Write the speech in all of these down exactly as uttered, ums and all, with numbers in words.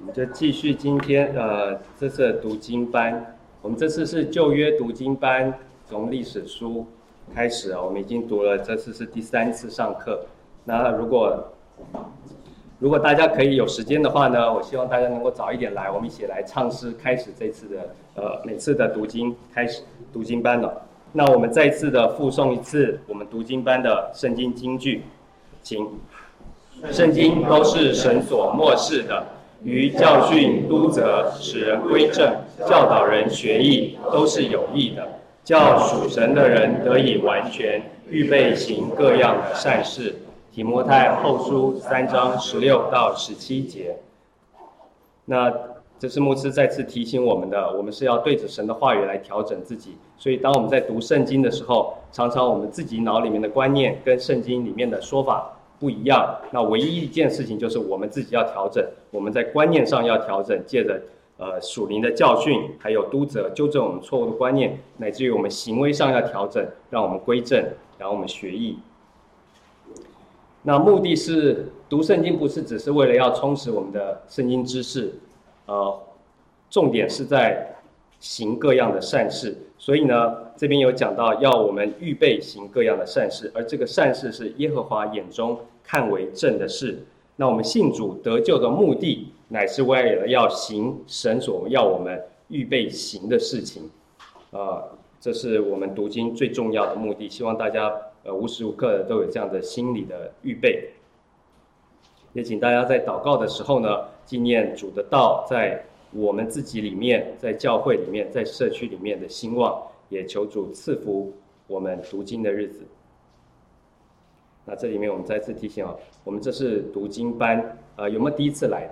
们就继续今天呃这次的读经班。我们这次是旧约读经班，从历史书开始啊，我们已经读了，这次是第三次上课。那如果如果大家可以有时间的话呢，我希望大家能够早一点来，我们一起来唱诗，开始这次的呃每次的读经开始读经班了。那我们再次的复诵一次我们读经班的圣经金句，请。圣经都是神所默示的，于教训、督责、使人归正、教导人学艺，都是有益的，叫属神的人得以完全，预备行各样的善事。提摩太后书三章十六到十七节。那这是牧师再次提醒我们的，我们是要对着神的话语来调整自己。所以当我们在读圣经的时候，常常我们自己脑里面的观念跟圣经里面的说法不一样，那唯一一件事情就是我们自己要调整，我们在观念上要调整，借着呃属灵的教训，还有督责，纠正我们错误的观念，乃至于我们行为上要调整，让我们归正，然后我们学艺。那目的是读圣经，不是只是为了要充实我们的圣经知识，呃，重点是在行各样的善事。所以呢，这边有讲到要我们预备行各样的善事，而这个善事是耶和华眼中看为正的事。那我们信主得救的目的，乃是为了要行神所要我们预备行的事情。呃，这是我们读经最重要的目的。希望大家呃无时无刻都有这样的心理的预备。也请大家在祷告的时候呢，纪念主的道在我们自己里面，在教会里面，在社区里面的兴旺，也求主赐福我们读经的日子。那这里面我们再次提醒哦，我们这是读经班，呃，有没有第一次来的？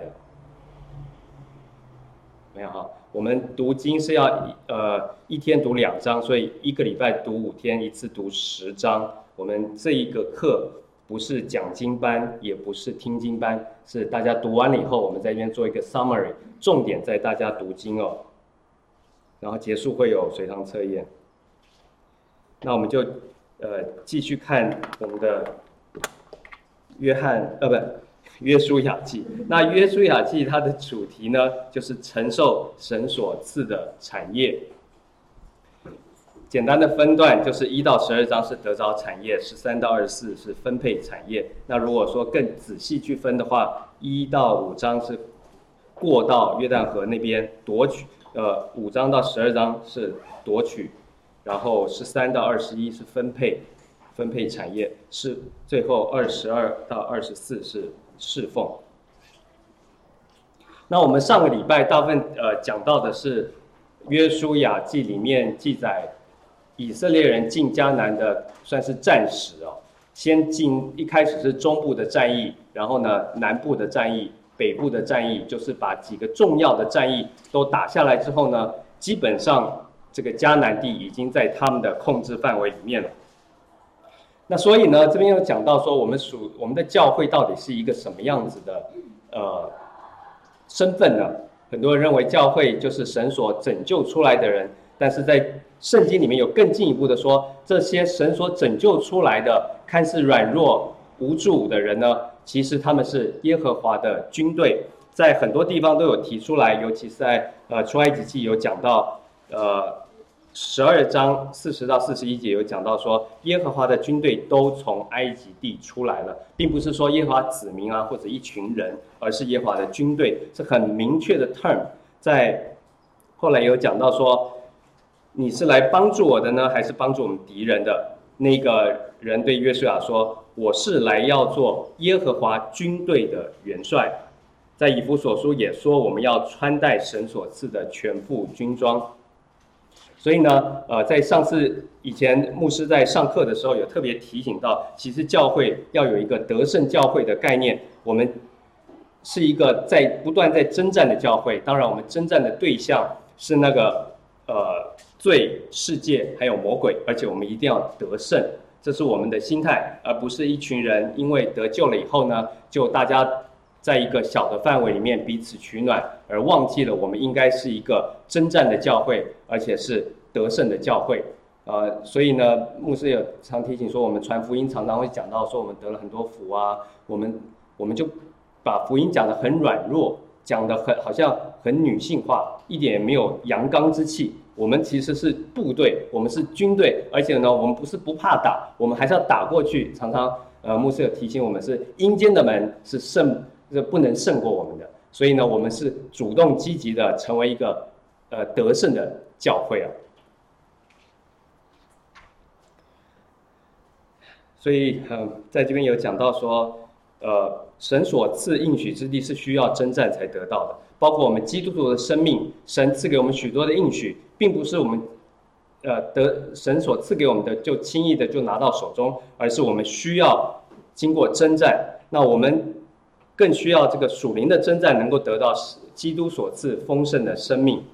没有哈。我们读经是要呃一天读两章，所以一个礼拜读五天，一次读十章。我们这一个课不是讲经班，也不是听经班，是大家读完了以后，我们在这边做一个 summary， 重点在大家读经哦。然后结束会有随堂测验。那我们就呃继续看我们的约翰呃不约书亚记。那约书亚记它的主题呢，就是承受神所赐的产业。简单的分段就是一到十二章是得着产业，十三到二十四是分配产业。那如果说更仔细去分的话，一到五章是过到约旦河那边夺取，呃，五章到十二章是夺取，然后十三到二十一是分配，分配产业，是最后二十二到二十四是侍奉。那我们上个礼拜大部分呃讲到的是约书亚记里面记载以色列人进迦南的算是战史哦，先进一开始是中部的战役，然后呢南部的战役，北部的战役，就是把几个重要的战役都打下来之后呢，基本上这个迦南地已经在他们的控制范围里面了。那所以呢，这边有讲到说，我们属我们的教会到底是一个什么样子的呃身份呢？很多人认为教会就是神所拯救出来的人，但是在圣经里面有更进一步的说，这些神所拯救出来的看似软弱无助的人呢，其实他们是耶和华的军队。在很多地方都有提出来，尤其是在呃出埃及记有讲到，呃十二章四十到四十一节有讲到说，耶和华的军队都从埃及地出来了，并不是说耶和华子民啊或者一群人，而是耶和华的军队，是很明确的 term。在后来有讲到说，你是来帮助我的呢，还是帮助我们敌人的？那个人对约书亚说，我是来要做耶和华军队的元帅。在以弗所书也说，我们要穿戴神所赐的全副军装。所以呢，呃，在上次以前牧师在上课的时候有特别提醒到，其实教会要有一个得胜教会的概念，我们是一个在不断在征战的教会。当然，我们征战的对象是那个呃罪、世界还有魔鬼，而且我们一定要得胜，这是我们的心态，而不是一群人因为得救了以后呢，就大家在一个小的范围里面彼此取暖，而忘记了我们应该是一个征战的教会，而且是得胜的教会。呃，所以呢，牧师有常提醒说，我们传福音常常会讲到说，我们得了很多福啊，我们我们就把福音讲得很软弱， 讲的很好像很女性化，一点也没有阳刚之气。我们其实是部队，我们是军队，而且呢，我们不是不怕打，我们还是要打过去。常常呃，牧师有提醒我们，是阴间的门是胜，是不能胜过我们的。所以呢，我们是主动积极的成为一个呃得胜的教会啊。所以呃，在这边有讲到说，呃，神所赐应许之地是需要征战才得到的。包括我们基督徒的生命，神赐给我们许多的应许，并不是我们，呃，得神所赐给我们的就轻易的就拿到手中，而是我们需要经过征战。那我们更需要这个属灵的征战，能够得到基督所赐丰盛的生命。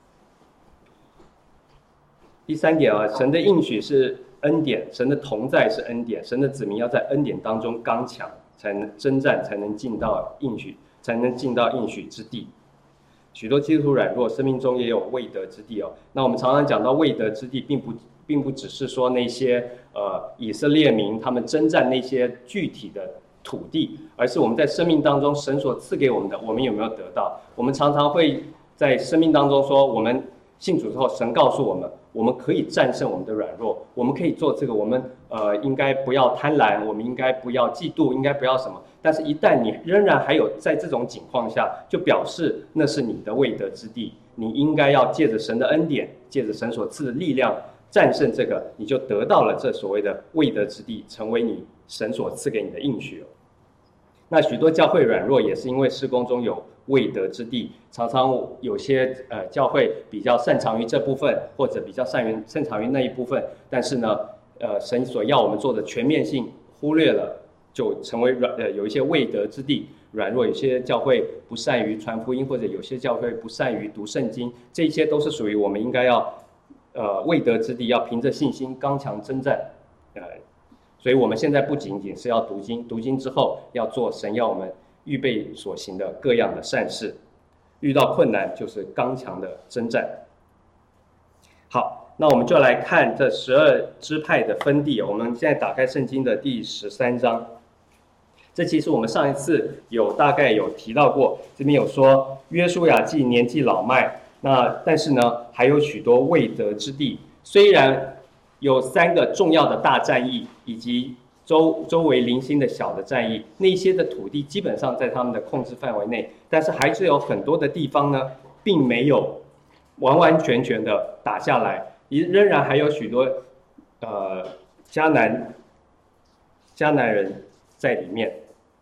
第三点啊，神的应许是恩典，神的同在是恩典，神的子民要在恩典当中刚强，才能征战，才能进到应许。才能进到应许之地。许多基督徒软弱，生命中也有未得之地哦。那我们常常讲到未得之地，并不并不只是说那些呃以色列民他们征战那些具体的土地，而是我们在生命当中神所赐给我们的，我们有没有得到？我们常常会在生命当中说，我们信主之后，神告诉我们，我们可以战胜我们的软弱，我们可以做这个，我们呃应该不要贪婪，我们应该不要嫉妒，应该不要什么。但是，一旦你仍然还有在这种情况下，就表示那是你的未得之地。你应该要借着神的恩典，借着神所赐的力量战胜这个，你就得到了这所谓的未得之地，成为你神所赐给你的应许。那许多教会软弱，也是因为事工中有未得之地，常常有些呃教会比较擅长于这部分，或者比较擅于擅长于那一部分，但是呢，呃，神所要我们做的全面性忽略了。就成为软呃有一些未得之地，软弱，有些教会不善于传福音，或者有些教会不善于读圣经，这些都是属于我们应该要呃未得之地，要凭着信心刚强征战，呃，所以我们现在不仅仅是要读经，读经之后要做神要我们预备所行的各样的善事，遇到困难就是刚强的征战。好，那我们就来看这十二支派的分地，我们现在打开圣经的第十三章。这其实我们上一次有大概有提到过，这边有说约书亚既年纪老迈，那但是呢还有许多未得之地。虽然有三个重要的大战役，以及周周围零星的小的战役，那些的土地基本上在他们的控制范围内，但是还是有很多的地方呢，并没有完完全全的打下来，仍然还有许多呃迦南迦南人在里面。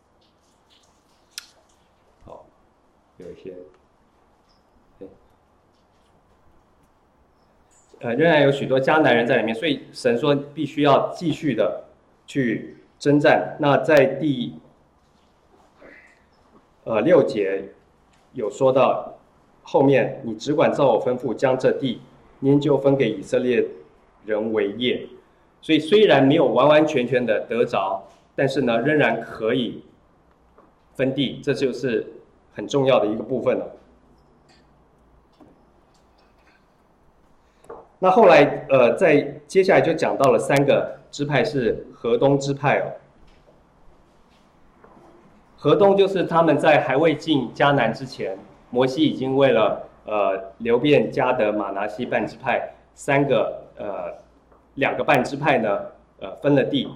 有一些，对，呃，仍然有许多迦南人在里面，所以神说必须要继续的去征战。那在第呃六节有说到后面，你只管照我吩咐，将这地研究分给以色列人为业。所以虽然没有完完全全的得着，但是呢，仍然可以分地，这就是很重要的一个部分了。那后来，呃，在接下来就讲到了三个支派是河东支派哦。河东就是他们在还未进迦南之前，摩西已经为了呃流便、迦得、玛拿西半支派三个呃两个半支派呢，呃分了地。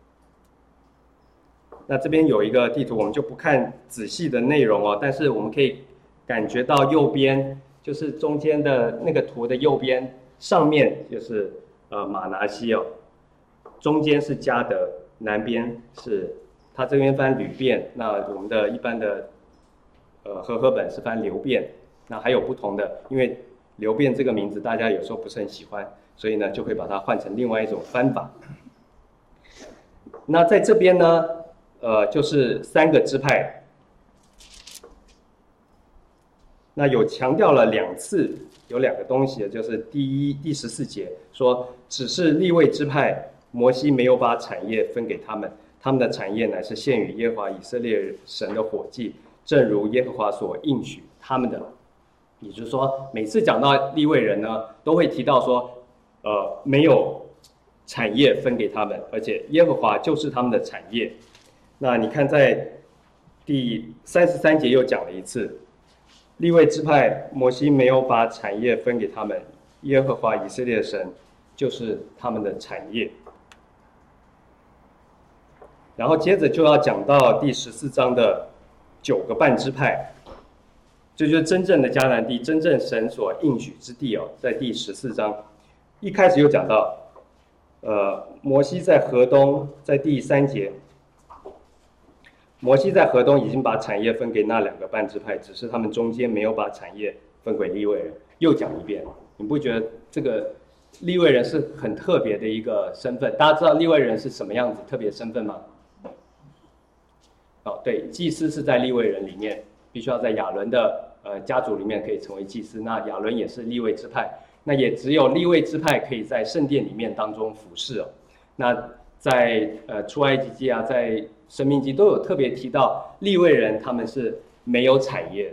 那这边有一个地图，我们就不看仔细的内容哦，但是我们可以感觉到右边就是中间的那个图的右边，上面就是呃玛拿西哦，中间是迦得，南边是它这边翻吕便，那我们的一般的呃和合本是翻流便，那还有不同的，因为流便这个名字大家有时候不是很喜欢，所以呢就会把它换成另外一种翻法。那在这边呢？呃，就是三个支派，那有强调了两次，有两个东西，就是第一第十四节说，只是利未支派，摩西没有把产业分给他们，他们的产业乃是献与耶和华以色列神的火祭，正如耶和华所应许他们的。也就是说，每次讲到利未人呢，都会提到说，呃，没有产业分给他们，而且耶和华就是他们的产业。那你看，在第三十三节又讲了一次， 利未支派，摩西没有把产业分给他们，耶和华以色列神就是他们的产业。然后接着就要讲到第十四章的九个半支派，这就是真正的迦南地，真正神所应许之地哦，在第十四章一开始又讲到，呃，摩西在河东，在第三节，摩西在河东已经把产业分给那两个半支派，只是他们中间没有把产业分给利未人。又讲一遍，你不觉得这个利未人是很特别的一个身份？大家知道利未人是什么样子特别身份吗？哦，对，祭司是在利未人里面，必须要在亚伦的呃家族里面可以成为祭司。那亚伦也是利未支派，那也只有利未支派可以在圣殿里面当中服侍哦。那在呃出埃及记啊，在申命记都有特别提到利未人他们是没有产业的。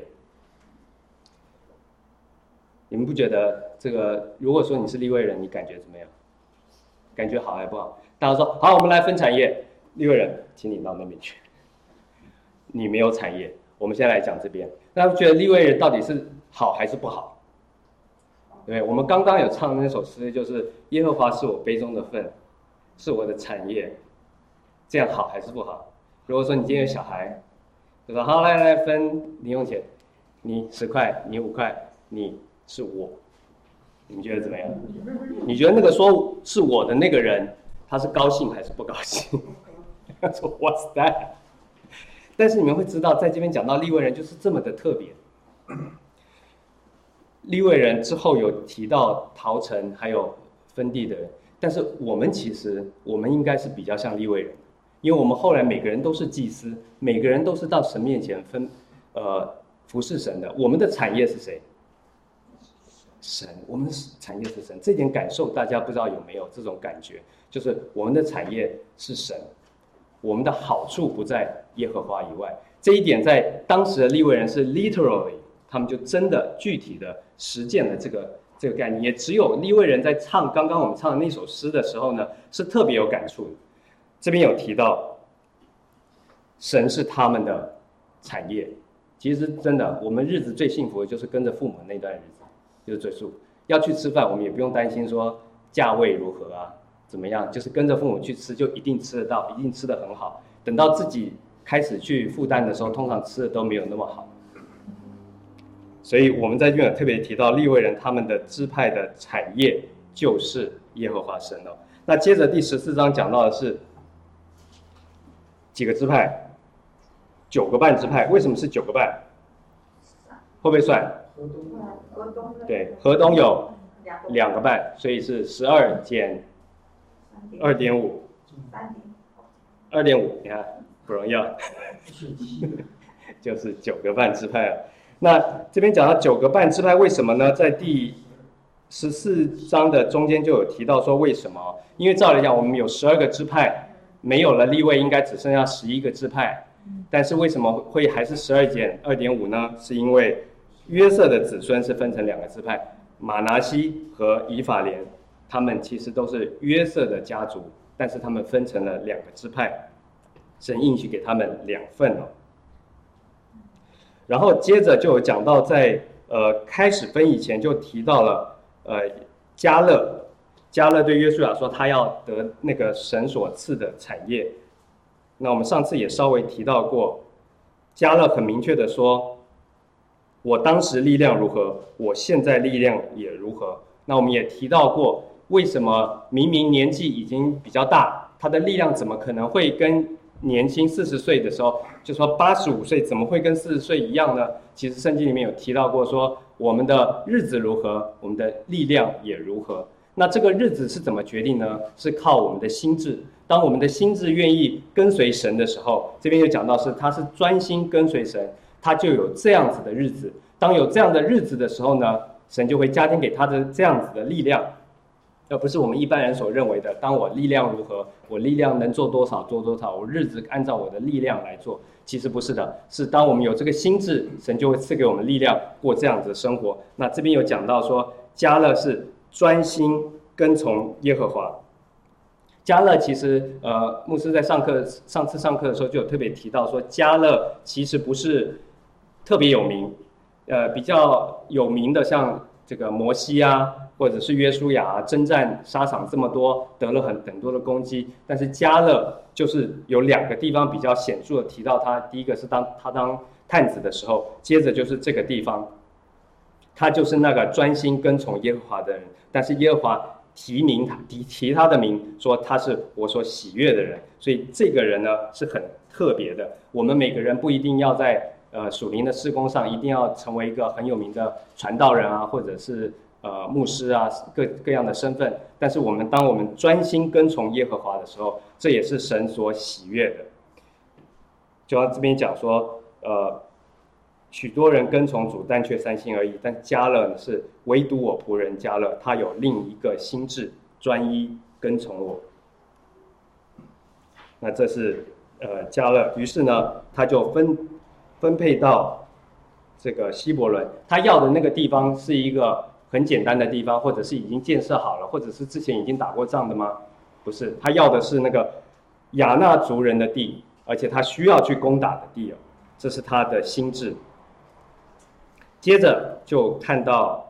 你们不觉得这个？如果说你是利未人，你感觉怎么样？感觉好还不好？大家说好，我们来分产业。利未人，请你到那边去。你没有产业，我们现在来讲这边。大家觉得利未人到底是好还是不好？对不对？我们刚刚有唱的那首诗，就是耶和华是我杯中的分，是我的产业，这样好还是不好？如果说你今天有小孩，就说好，来来分零用钱，你十块，你五块，你是我，你们觉得怎么样？你觉得那个说是我的那个人，他是高兴还是不高兴？他说 What's that？ 但是你们会知道，在这边讲到利未人就是这么的特别。利未人之后有提到逃城还有分地的人，但是我们其实我们应该是比较像利未人，因为我们后来每个人都是祭司，每个人都是到神面前分呃服侍神的。我们的产业是谁？神，我们的产业是神。这点感受大家不知道有没有这种感觉？就是我们的产业是神。我们的好处不在耶和华以外，这一点在当时的利未人是 literally， 他们就真的具体的实践了这个这个概念。也只有利未人在唱刚刚我们唱的那首诗的时候呢，是特别有感触的。这边有提到，神是他们的产业。其实真的，我们日子最幸福的就是跟着父母那段日子，就是最舒服。要去吃饭，我们也不用担心说价位如何啊。怎么样？就是跟着父母去吃，就一定吃得到，一定吃得很好。等到自己开始去负担的时候，通常吃的都没有那么好。所以我们在这边有特别提到利未人他们的支派的产业就是耶和华神哦。那接着第十四章讲到的是几个支派？九个半支派。为什么是九个半？会不会算？对，河东有两个半，所以是十二减。二点五，二点五，你看不容易啊，就是九个半支派啊。那这边讲到九个半支派，为什么呢？在第十四章的中间就有提到说为什么？因为照理讲，我们有十二个支派，没有了利未，应该只剩下十一个支派。但是为什么会还是十二减二点五呢？是因为约瑟的子孙是分成两个支派，马拿西和以法莲。他们其实都是约瑟的家族，但是他们分成了两个支派，神应许给他们两份哦。然后接着就有讲到在，呃开始分以前就提到了呃迦勒，迦勒对约书亚说他要得那个神所赐的产业。那我们上次也稍微提到过，迦勒很明确的说，我当时力量如何，我现在力量也如何。那我们也提到过。为什么明明年纪已经比较大，他的力量怎么可能会跟年轻四十岁的时候，就说八十五岁怎么会跟四十岁一样呢？其实圣经里面有提到过说，我们的日子如何，我们的力量也如何。那这个日子是怎么决定呢？是靠我们的心智。当我们的心智愿意跟随神的时候，这边有讲到是他是专心跟随神，他就有这样子的日子。当有这样的日子的时候呢，神就会加添给他的这样子的力量。而不是我们一般人所认为的，当我力量如何，我力量能做多少做多少，我日子按照我的力量来做。其实不是的，是当我们有这个心智，神就会赐给我们力量过这样子的生活。那这边有讲到说，迦勒是专心跟从耶和华。迦勒其实，呃，牧师在上课上次上课的时候就有特别提到说，迦勒其实不是特别有名， 呃比较有名的，像这个摩西啊，或者是约书亚啊，征战沙场这么多，得了很很多的功绩。但是迦勒就是有两个地方比较显著的提到他，第一个是当他当探子的时候，接着就是这个地方，他就是那个专心跟从耶和华的人，但是耶和华提名他，提提他的名，说他是我所喜悦的人，所以这个人呢是很特别的。我们每个人不一定要在呃属灵的事工上一定要成为一个很有名的传道人啊，或者是呃牧师啊，各各样的身份。但是我们当我们专心跟从耶和华的时候，这也是神所喜悦的。就像这边讲说，呃。许多人跟从主，但却三心二意。但迦勒呢是唯独我仆人迦勒，他有另一个心志，专一跟从我。那这是呃迦勒，于是呢他就分分配到这个希伯伦，他要的那个地方是一个很简单的地方，或者是已经建设好了，或者是之前已经打过仗的吗？不是，他要的是那个亚纳族人的地，而且他需要去攻打的地哦，这是他的心志。接着就看到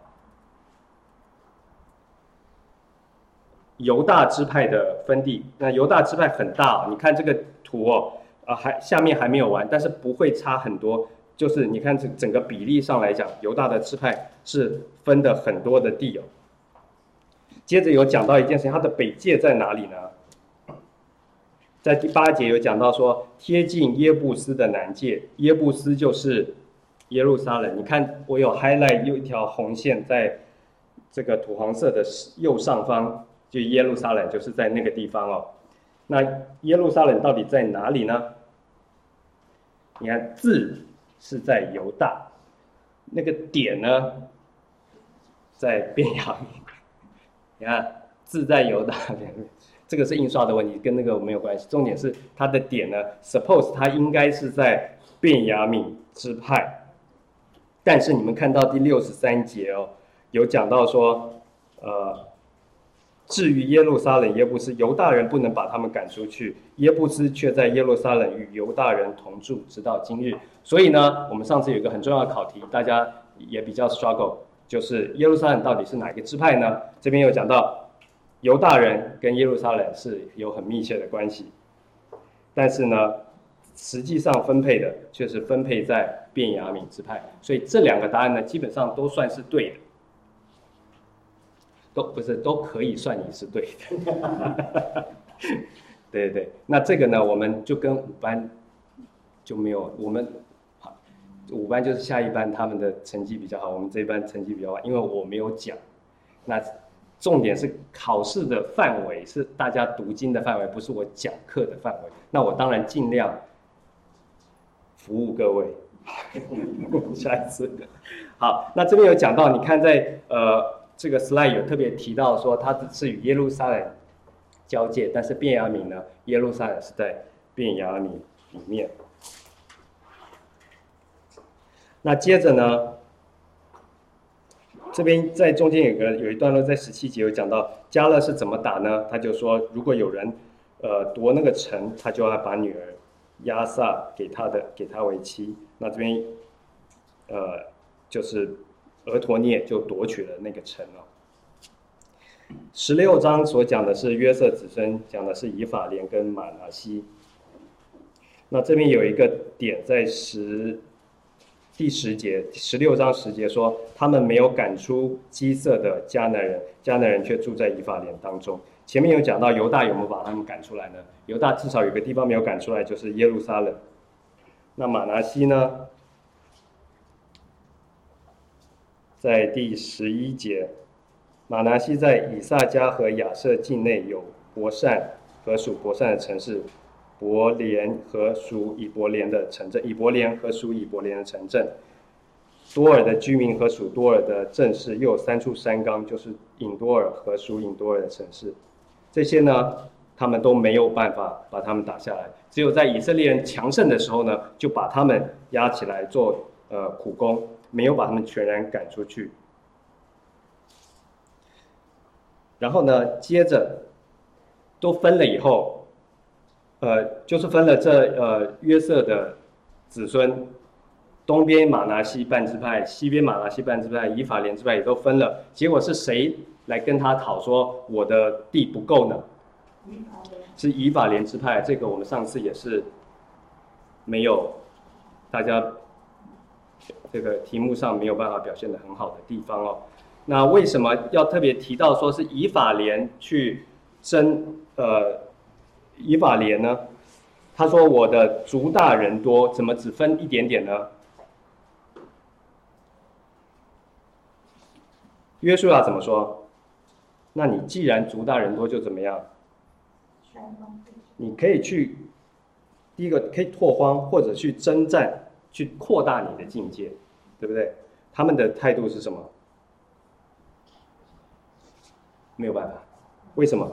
犹大支派的分地。那犹大支派很大、哦，你看这个图哦，啊还下面还没有完，但是不会差很多。就是你看整整个比例上来讲，犹大的支派是分的很多的地哦。接着有讲到一件事情，它的北界在哪里呢？在第八节有讲到说，贴近耶布斯的南界，耶布斯就是耶路撒冷。你看我有 highlight 有一条红线在这个土黄色的右上方，就耶路撒冷就是在那个地方哦。那耶路撒冷到底在哪里呢？你看字是在犹大，那个点呢在便雅悯。你看字在犹大，这个是印刷的问题，跟那个没有关系。重点是它的点呢 ，suppose 它应该是在便雅悯支派。但是你们看到第六十三节哦，有讲到说，呃，至于耶路撒冷耶布斯，犹大人不能把他们赶出去，耶布斯却在耶路撒冷与犹大人同住，直到今日。所以呢，我们上次有一个很重要的考题，大家也比较 struggle， 就是耶路撒冷到底是哪一个支派呢？这边有讲到，犹大人跟耶路撒冷是有很密切的关系，但是呢，实际上分配的却是分配在便雅悯支派，所以这两个答案呢，基本上都算是对的，都不是都可以算你是对的。对对对，那这个呢，我们就跟五班就没有，我们五班就是下一班他们的成绩比较好，我们这一班成绩比较晚，因为我没有讲。那重点是考试的范围是大家读经的范围，不是我讲课的范围。那我当然尽量服务各位。下一次，好，那这边有讲到，你看在呃这个 slide 有特别提到说，它是与耶路撒冷交界，但是便雅悯呢，耶路撒冷是在便雅悯里面。那接着呢，这边在中间有个有一段落，在十七节有讲到迦勒是怎么打呢？他就说，如果有人呃夺那个城，他就要把女儿押撒给他的，给他为妻。那这边呃就是俄陀涅就夺取了那个城哦。十六章所讲的是约瑟子孙，讲的是以法莲跟马拿西。那这边有一个点在十第十节，十六章十节说，他们没有赶出基色的迦南人，迦南人却住在以法莲当中。前面有讲到犹大有没有把他们赶出来呢？犹大至少有个地方没有赶出来，就是耶路撒冷。那马拿西呢？在第十一节，马拿西在以萨迦和亚设境内有伯善和属伯善的城市，伯连和属以伯连的城镇，以伯连和属以伯连的城镇。多尔的居民和属多尔的镇市，又有三处山冈，就是隐多尔和属隐多尔的城市。这些呢，他们都没有办法把他们打下来，只有在以色列人强盛的时候呢，就把他们押起来做呃苦工，没有把他们全然赶出去。然后呢，接着都分了以后，呃，就是分了这呃约瑟的子孙， 东边马拿西半支派，西边马拿西半支派，以法莲支派也都分了。结果是谁来跟他讨说我的地不够呢？是以法莲支派。这个我们上次也是没有大家这个题目上没有办法表现得很好的地方哦。那为什么要特别提到说是以法莲去争呃以法莲呢？他说我的族大人多，怎么只分一点点呢？约书亚怎么说？那你既然族大人多，就怎么样？你可以去第一个可以拓荒，或者去征战，去扩大你的境界，对不对？他们的态度是什么？没有办法，为什么？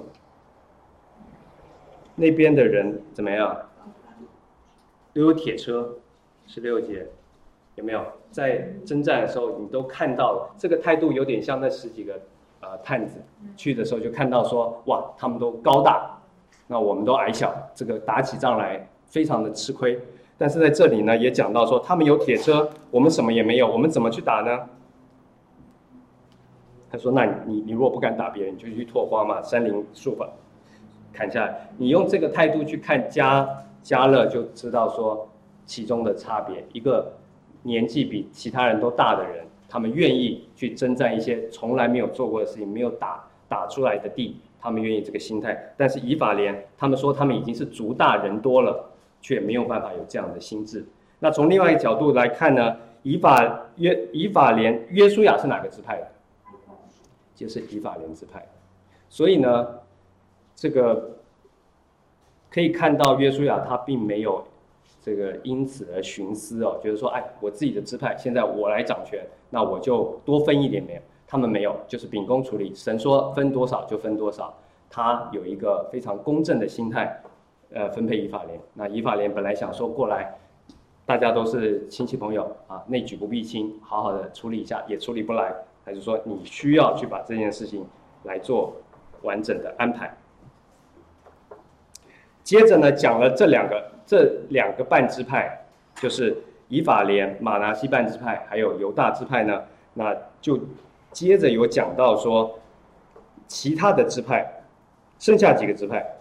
那边的人怎么样？都有铁车，十六节有没有？在征战的时候，你都看到了，这个态度有点像那十几个呃探子去的时候就看到说，哇，他们都高大，那我们都矮小，这个打起仗来非常的吃亏。但是在这里呢，也讲到说，他们有铁车，我们什么也没有，我们怎么去打呢？他说：“那你你如果不敢打别人，你就去拓荒嘛，山林树吧，砍下来。你用这个态度去看加加勒，就知道说其中的差别。一个年纪比其他人都大的人，他们愿意去征战一些从来没有做过的事情，没有打打出来的地，他们愿意这个心态。但是以法莲，他们说他们已经是族大人多了，却没有办法有这样的心智。那从另外一个角度来看呢，以法约以法莲约书亚是哪个支派的？就是以法莲支派。所以呢，这个可以看到约书亚他并没有这个因此而徇私哦，觉得说，哎，我自己的支派现在我来掌权，那我就多分一点没有？他们没有，就是秉公处理，神说分多少就分多少。他有一个非常公正的心态，呃，分配以法莲。那以法莲本来想说过来，大家都是亲戚朋友啊，内举不避亲，好好的处理一下，也处理不来，还是说你需要去把这件事情来做完整的安排。接着呢，讲了这两个这两个半支派，就是以法莲、马拿西半支派，还有犹大支派呢，那就接着有讲到说，其他的支派，剩下几个支派，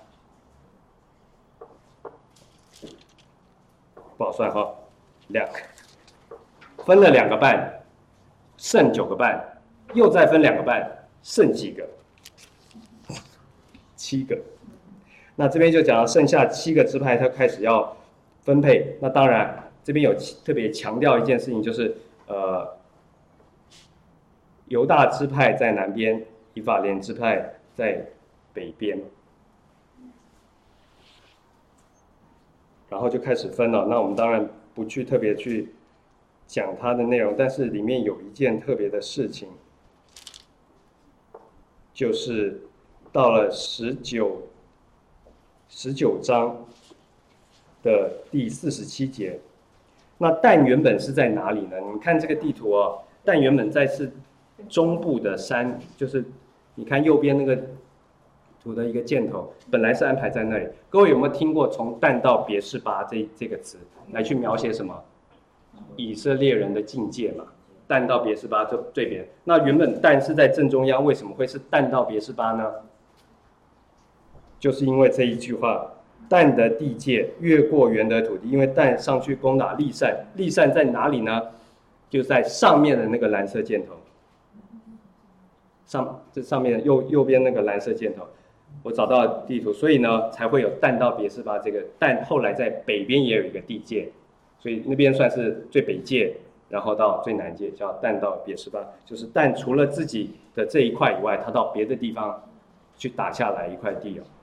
不好算哈，两个，分了两个半，剩九个半，又再分两个半，剩几个？七个。那这边就讲到剩下七个支派，他开始要分配。那当然，这边有特别强调一件事情，就是呃，犹大支派在南边，以法莲支派在北边。然后就开始分了。那我们当然不去特别去讲它的内容，但是里面有一件特别的事情，就是到了十九。十九章的第四十七节，那但原本是在哪里呢？你看这个地图哦，但原本在是中部的山，就是你看右边那个图的一个箭头，本来是安排在那里。各位有没有听过从但到别是巴这这个词来去描写什么？以色列人的境界嘛。但到别是巴就对别。那原本但是在正中央，为什么会是但到别是巴呢？就是因为这一句话，但的地界越过原的土地，因为但上去攻打利善，利善在哪里呢？就在上面的那个蓝色箭头，上这上面右右边那个蓝色箭头，我找到地图，所以呢才会有但到别是巴这个，但后来在北边也有一个地界，所以那边算是最北界，然后到最南界叫但到别是巴，就是但除了自己的这一块以外，他到别的地方去打下来一块地哦。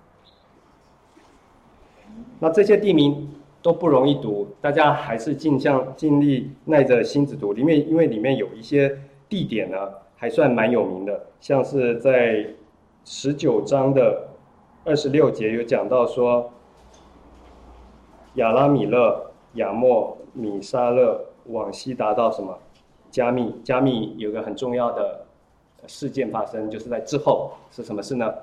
那这些地名都不容易读，大家还是尽量尽力耐着心子读。里面因为里面有一些地点呢，还算蛮有名的，像是在十九章的二十六节有讲到说，亚拉米勒、亚莫、米沙勒往西达到什么？加密。加密有个很重要的事件发生，就是在之后是什么事呢？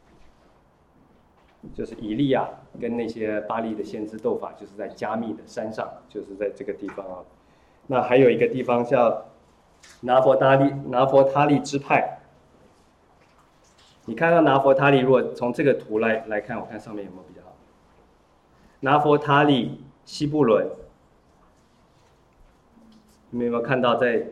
就是以利亚跟那些巴利的先知斗法，就是在加密的山上，就是在这个地方啊。 那还有一个地方叫拿佛他利拿佛他利支派。你看到拿佛他利，如果从这个图来来看，我看上面有没有比较好？拿佛他利、西布伦，你们有没有看到在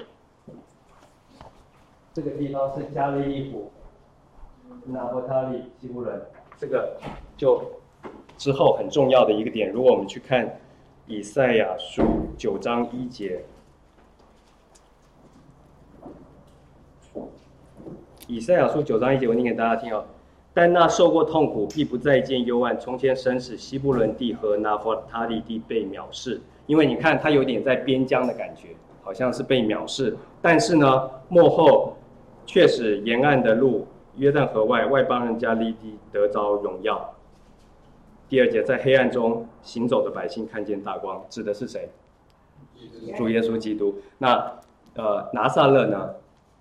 这个地方是加利利湖？拿佛他利、西布伦，这个就之后很重要的一个点。如果我们去看以赛亚书九章一节。以赛亚书九章一节，我念给大家听哦。但那受过痛苦，必不再见幽暗。从前神使西布伦地和拿佛他利地被藐视，因为你看它有点在边疆的感觉，好像是被藐视。但是呢，末后却使沿岸的路，约旦河外外邦人加利地得着荣耀。第二节，在黑暗中行走的百姓看见大光，指的是谁？主耶稣基督。那呃，拿撒勒呢？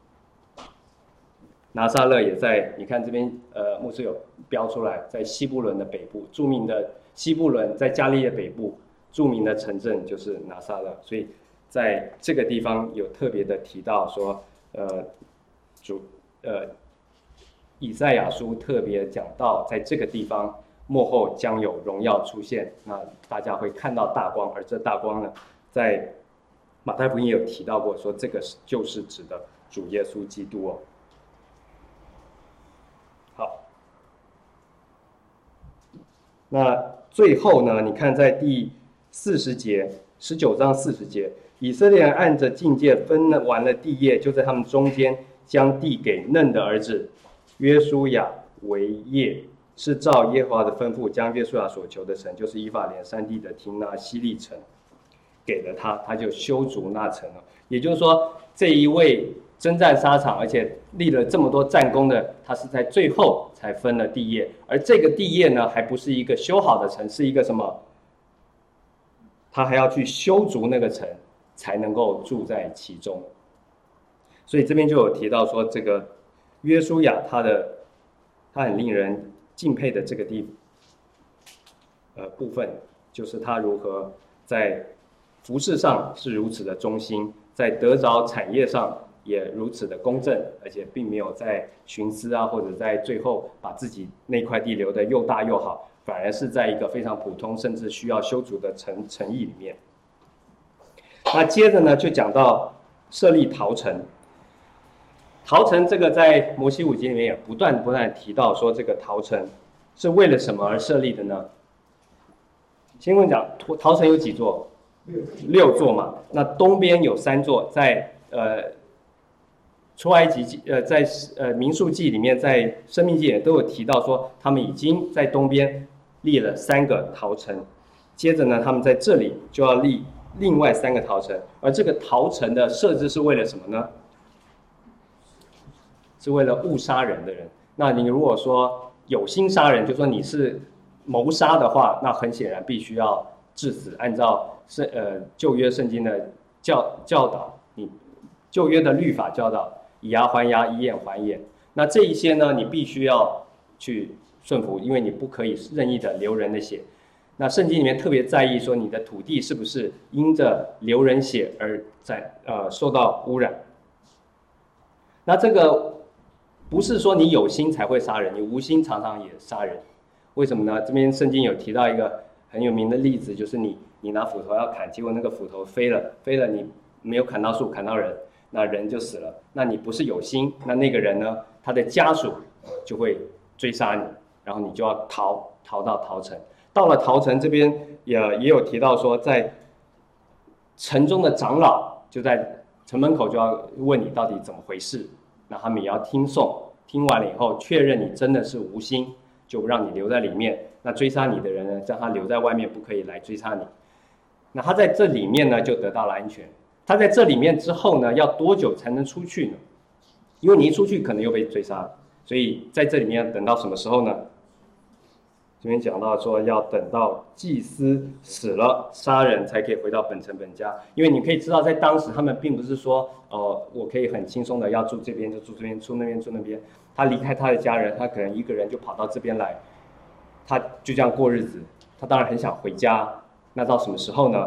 拿撒勒也在，你看这边，呃，牧师有标出来，在西布伦的北部，著名的西布伦在加利利北部著名的城镇就是拿撒勒，所以在这个地方有特别的提到说，呃，主，呃，以赛亚书特别讲到，在这个地方末后将有荣耀出现，那大家会看到大光，而这大光呢，在马太福音也有提到过，说这个就是指的主耶稣基督哦。好，那最后呢？你看在第四十节，十九章四十节，以色列人按着境界分了完了地业，就在他们中间将地给嫩的儿子约书亚为业，是照耶和华的吩咐，将约书亚所求的城，就是以法莲山地的廷拿西利城，给了他，他就修筑那城了。也就是说，这一位征战沙场，而且立了这么多战功的，他是在最后才分了地业，而这个地业呢，还不是一个修好的城，是一个什么？他还要去修筑那个城，才能够住在其中。所以这边就有提到说，这个约书亚他的他很令人敬佩的这个地呃部分，就是他如何在服事上是如此的忠心，在得着产业上也如此的公正，而且并没有在徇私啊，或者在最后把自己那块地留得又大又好，反而是在一个非常普通甚至需要修筑的城城邑里面。那接着呢，就讲到设立逃城。逃城这个在摩西五经里面也不断不断提到说，这个逃城是为了什么而设立的呢？先跟我讲，逃城有几座？六座嘛。那东边有三座，在呃出埃及记呃在呃民数记里面，在生命记也都有提到说，他们已经在东边立了三个逃城。接着呢，他们在这里就要立另外三个逃城，而这个逃城的设置是为了什么呢？是为了误杀人的人。那你如果说有心杀人，就说你是谋杀的话，那很显然必须要致死。按照圣呃旧约圣经的教教导，你旧约的律法教导，以牙还牙，以眼还眼。那这一些呢，你必须要去顺服，因为你不可以任意的流人的血。那圣经里面特别在意说，你的土地是不是因着流人血而在呃受到污染。那这个不是说你有心才会杀人，你无心常常也杀人。为什么呢？这边圣经有提到一个很有名的例子，就是你你拿斧头要砍，结果那个斧头飞了，飞了你没有砍到树，砍到人，那人就死了。那你不是有心，那那个人呢，他的家属就会追杀你，然后你就要逃逃到逃城。到了逃城这边也也有提到说，在城中的长老就在城门口就要问你到底怎么回事。那他们也要听讼，听完了以后确认你真的是无心，就让你留在里面。那追杀你的人呢，让他留在外面，不可以来追杀你。那他在这里面呢，就得到了安全。他在这里面之后呢，要多久才能出去呢？因为你一出去可能又被追杀，所以在这里面等到什么时候呢？这边讲到说，要等到祭司死了，杀人才可以回到本城本家。因为你可以知道，在当时他们并不是说，哦，我可以很轻松的要住这边就住这边，住那边住那边。他离开他的家人，他可能一个人就跑到这边来，他就这样过日子。他当然很想回家，那到什么时候呢？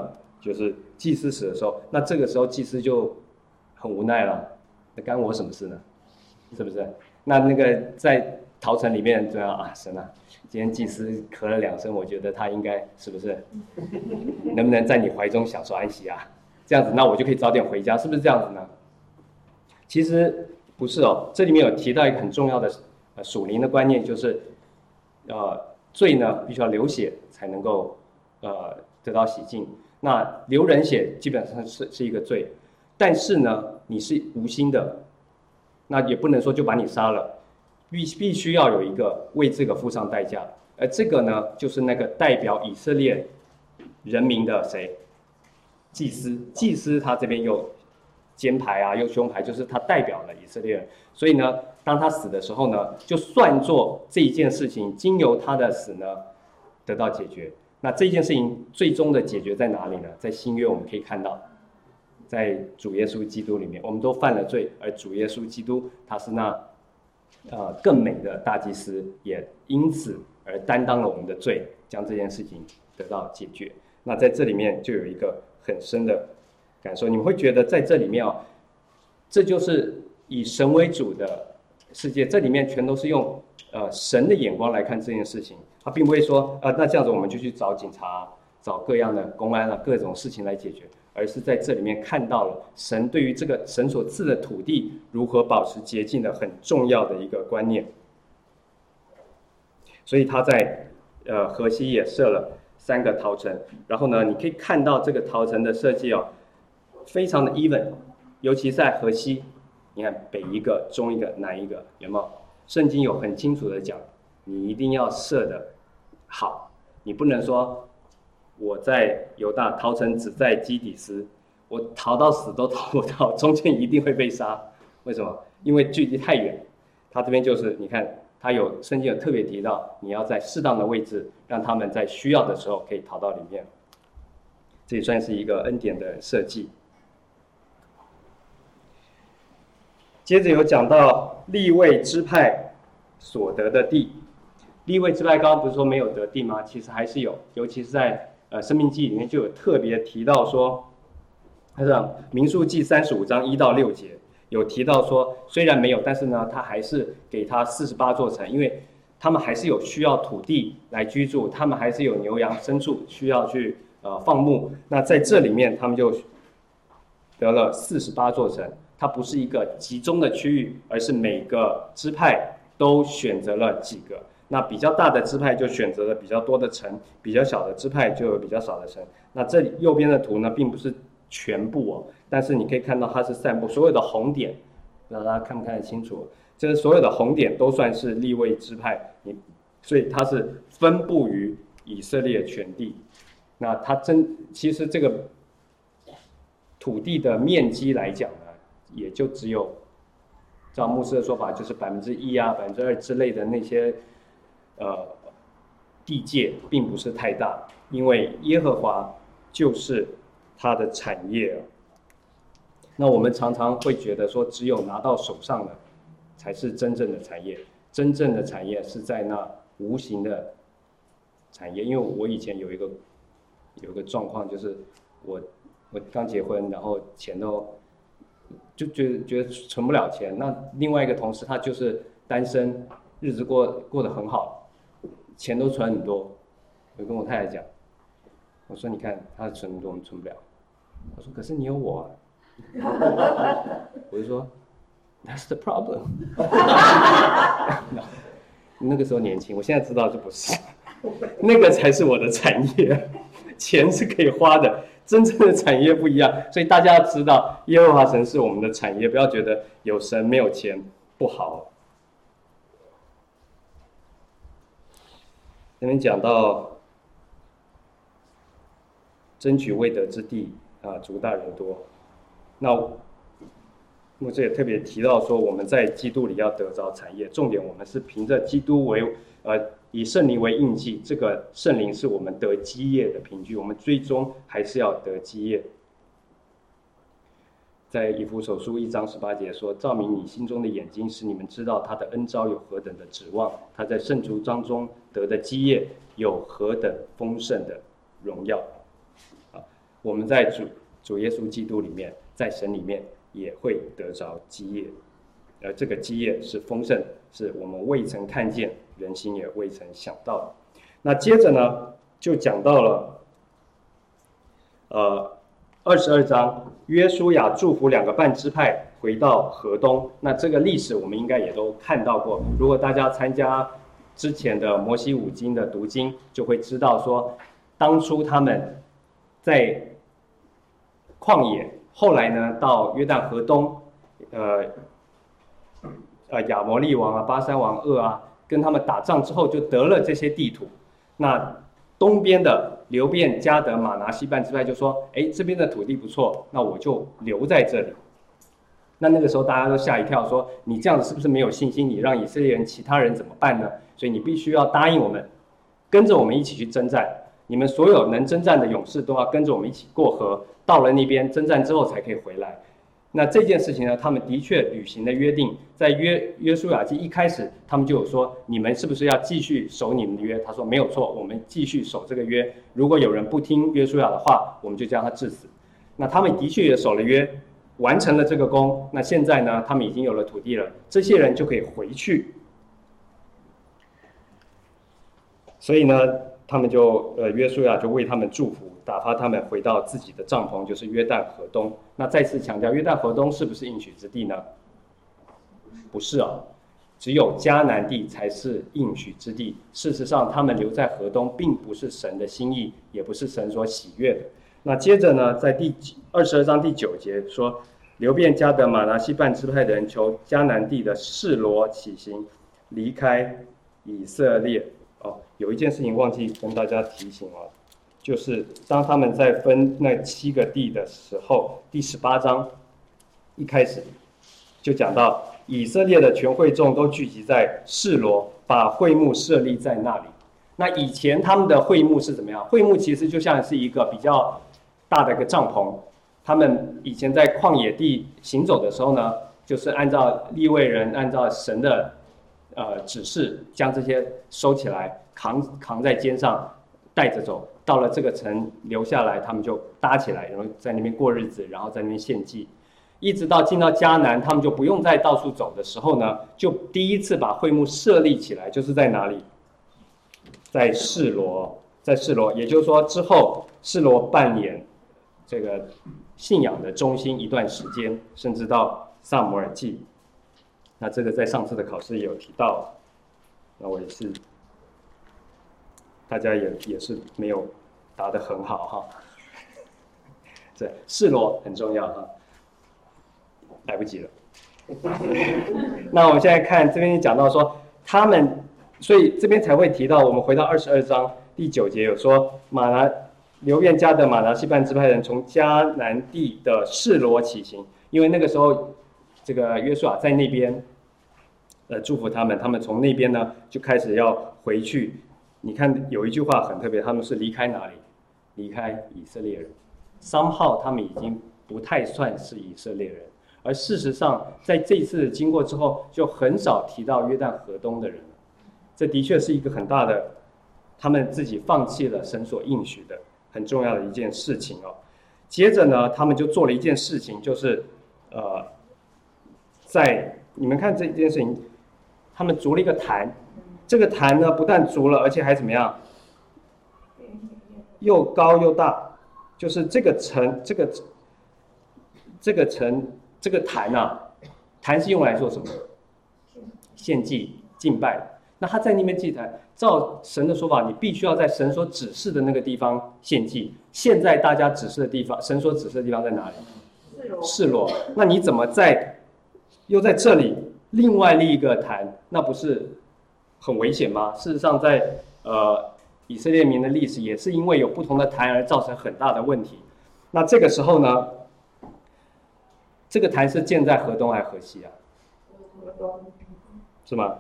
就是祭司死的时候，那这个时候祭司就很无奈了，那干我什么事呢？是不是？那那个在逃城里面这样啊，神啊，今天祭司咳了两声，我觉得他应该是不是能不能在你怀中享受安息啊？这样子，那我就可以早点回家，是不是这样子呢？其实不是哦，这里面有提到一个很重要的呃属灵的观念，就是呃罪呢必须要流血才能够呃得到洗净。那流人血基本上是是一个罪，但是呢你是无心的，那也不能说就把你杀了，必必须要有一个为这个付上代价，而这个呢就是那个代表以色列人民的谁？祭司，祭司他这边又肩牌啊，又胸牌，就是他代表了以色列人。所以呢，当他死的时候呢，就算作这一件事情经由他的死呢得到解决。那这件事情最终的解决在哪里呢？在新约我们可以看到，在主耶稣基督里面，我们都犯了罪，而主耶稣基督他是那呃更美的大祭司，也因此而担当了我们的罪，将这件事情得到解决。那在这里面就有一个很深的感受，你们会觉得在这里面哦，这就是以神为主的世界，这里面全都是用呃神的眼光来看这件事情，他并不会说呃那这样子我们就去找警察、找各样的公安啊各种事情来解决，而是在这里面看到了神对于这个神所赐的土地如何保持洁净的很重要的一个观念。所以他在呃河西也设了三个逃城，然后呢，你可以看到这个逃城的设计哦，非常的 even， 尤其在河西，你看北一个、中一个、南一个，有没有？圣经有很清楚的讲，你一定要设的好，你不能说我在犹大逃城只在基底斯，我逃到死都逃不到，中间一定会被杀。为什么？因为距离太远。他这边就是你看。他有圣经有特别提到，你要在适当的位置，让他们在需要的时候可以逃到里面。这也算是一个恩典的设计。接着有讲到利未支派所得的地，利未支派刚刚不是说没有得地吗？其实还是有，尤其是在呃申命记里面就有特别提到说，他讲民数记三十五章一到六节。有提到说，虽然没有，但是呢，他还是给他四十八座城，因为他们还是有需要土地来居住，他们还是有牛羊牲畜需要去呃放牧。那在这里面，他们就得了四十八座城。它不是一个集中的区域，而是每个支派都选择了几个。那比较大的支派就选择了比较多的城，比较小的支派就有比较少的城。那这里右边的图呢，并不是全部哦。但是你可以看到它是散布，所有的红点，不知道大家看不看得清楚？就是所有的红点都算是利未支派，你所以它是分布于以色列全地。那它真其实这个土地的面积来讲呢，也就只有照牧师的说法，就是百分之一啊、百分之二之类的那些呃地界，并不是太大，因为耶和华就是它的产业。那我们常常会觉得说，只有拿到手上的才是真正的产业，真正的产业是在那无形的产业。因为我以前有一个有一个状况，就是我我刚结婚，然后钱都就觉得觉得存不了钱。那另外一个同事他就是单身，日子过过得很好，钱都存很多。我跟我太太讲，我说你看他存很多，我们存不了。我说可是你有我啊。我就说 ，That's the problem 。那个时候年轻，我现在知道这不是，那个才是我的产业，钱是可以花的，真正的产业不一样。所以大家要知道，耶和华神是我们的产业，不要觉得有神没有钱不好。这边讲到争取未得之地啊，族大人多。那牧师也特别提到说，我们在基督里要得着产业，重点我们是凭着基督为呃以圣灵为印记，这个圣灵是我们得基业的凭据，我们最终还是要得基业。在以弗所书一章十八节说，照明你心中的眼睛，使你们知道他的恩召有何等的指望，他在圣徒当中得的基业有何等丰盛的荣耀。 我们在主主耶稣基督里面，在神里面也会得着基业，而这个基业是丰盛，是我们未曾看见，人心也未曾想到的。那接着呢，就讲到了，呃，二十二章，约书亚祝福两个半支派回到河东。那这个历史我们应该也都看到过。如果大家参加之前的摩西五经的读经，就会知道说，当初他们在旷野，后来呢到约旦河东，呃，呃亚摩利王啊、巴珊王噩啊，跟他们打仗之后，就得了这些地土。那东边的流便、迦得、玛拿西半支派就说：“哎，这边的土地不错，那我就留在这里。”那那个时候大家都吓一跳，说：“你这样子是不是没有信心？你让以色列人、其他人怎么办呢？所以你必须要答应我们，跟着我们一起去征战。你们所有能征战的勇士都要跟着我们一起过河，到了那边征战之后才可以回来。”那这件事情呢，他们的确履行了约定，在约约书亚记一开始，他们就有说：“你们是不是要继续守你们的约？”他说：“没有错，我们继续守这个约。如果有人不听约书亚的话，我们就将他治死。”那他们的确也守了约，完成了这个功。那现在呢，他们已经有了土地了，这些人就可以回去。所以呢，他们就呃约书亚就为他们祝福，打发他们回到自己的帐篷，就是约旦河东。那再次强调，约旦河东是不是应许之地呢？不是啊，只有迦南地才是应许之地。事实上，他们留在河东，并不是神的心意，也不是神所喜悦的。那接着呢，在第二十二章第九节说，流便、迦得、玛拿西半支派的人求迦南地的示罗起行，离开以色列。哦，有一件事情忘记跟大家提醒了，就是当他们在分那七个地的时候，第十八章一开始就讲到，以色列的全会众都聚集在示罗，把会幕设立在那里。那以前他们的会幕是怎么样？会幕其实就像是一个比较大的一个帐篷。他们以前在旷野地行走的时候呢，就是按照利未人按照神的呃指示，将这些收起来，扛扛在肩上，带着走。到了这个城留下来，他们就搭起来，然后在那边过日子，然后在那边献祭。一直到进到迦南，他们就不用再到处走的时候呢，就第一次把会幕设立起来，就是在哪里？在示罗，在示罗，也就是说之后示罗扮演这个信仰的中心一段时间，甚至到撒母耳记。那这个在上次的考试也有提到，那我也是，大家也也是没有答得很好哈。这示罗很重要哈。来不及了。那我们现在看这边讲到说，他们，所以这边才会提到，我们回到二十二章第九节有说，马拿流便迦得玛拿西半支派人从迦南地的示罗起行，因为那个时候这个约书亚在那边，呃祝福他们，他们从那边呢就开始要回去。你看有一句话很特别，他们是离开哪里？离开以色列人。somehow他们已经不太算是以色列人。而事实上，在这一次的经过之后，就很少提到约旦河东的人了。这的确是一个很大的，他们自己放弃了神所应许的很重要的一件事情哦。接着呢，他们就做了一件事情，就是呃，在你们看这件事情，他们筑了一个坛，这个坛呢不但筑了，而且还怎么样？又高又大，就是这个城，这个这个城。这个坛啊，坛是用来做什么？献祭、敬拜。那他在那边祭坛，照神的说法，你必须要在神所指示的那个地方献祭。现在大家指示的地方，神所指示的地方在哪里？示罗。那你怎么在又在这里另外立一个坛？那不是很危险吗？事实上在，在呃以色列民的历史也是因为有不同的坛而造成很大的问题。那这个时候呢？这个坛是建在河东还是河西啊？河东，是吗？